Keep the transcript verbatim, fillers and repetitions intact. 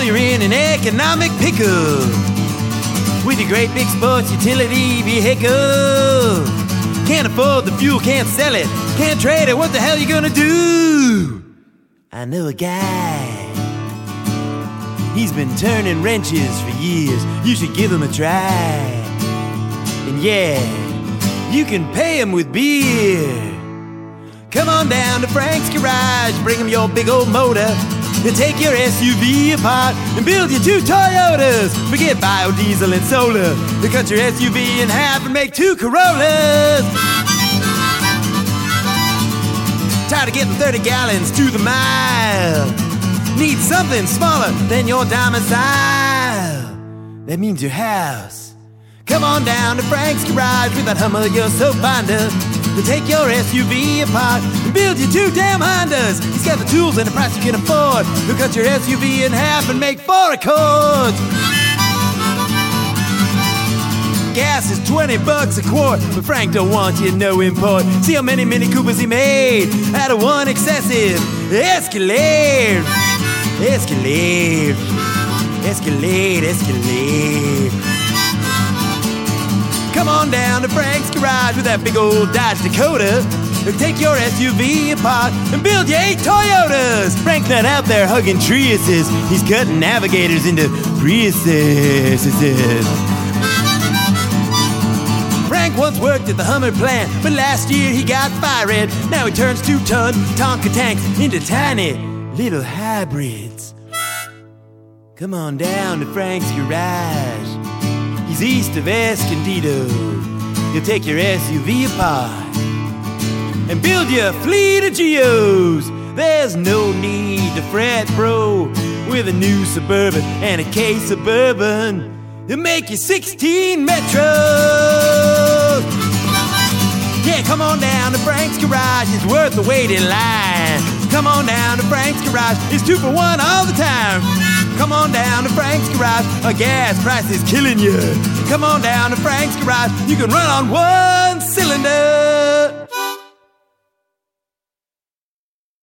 you're in an economic pickle with your great big sports utility vehicle. Can't afford the fuel, can't sell it, can't trade it, what the hell you gonna do? I know a guy, he's been turning wrenches for years. You should give him a try. And yeah, you can pay him with beer. Come on down to Frank's Garage, bring him your big old motor, and take your S U V apart and build you two Toyotas. Forget biodiesel and solar, they cut your S U V in half and make two Corollas. Tired of getting thirty gallons to the mile, need something smaller than your domicile. That means your house. Come on down to Frank's Garage with that Hummer you're so fond of, to take your S U V apart and build you two damn Hondas. He's got the tools and the price you can afford. He'll cut your S U V in half and make four Accords. Gas is twenty bucks a quart, but Frank don't want you no import. See how many Mini Coopers he made out of one excessive Escalade. Escalade. Escalade, Escalade. Come on down to Frank's Garage with that big old Dodge Dakota. He'll take your S U V apart and build you eight Toyotas. Frank's not out there hugging Triuses, he's cutting Navigators into Priuses. Frank once worked at the Hummer plant, but last year he got fired. Now he turns two-ton Tonka tanks into tiny little hybrids. Come on down to Frank's Garage, he's east of Escondido. He'll take your S U V apart and build you a fleet of Geos. There's no need to fret, bro, with a new Suburban and a K Suburban. He'll make you sixteen Metros. Yeah, come on down to Frank's Garage, it's worth the wait in line. Come on down to Frank's Garage, it's two for one all the time. Come on down to Frank's Garage, a gas price is killing you. Come on down to Frank's Garage, you can run on one cylinder.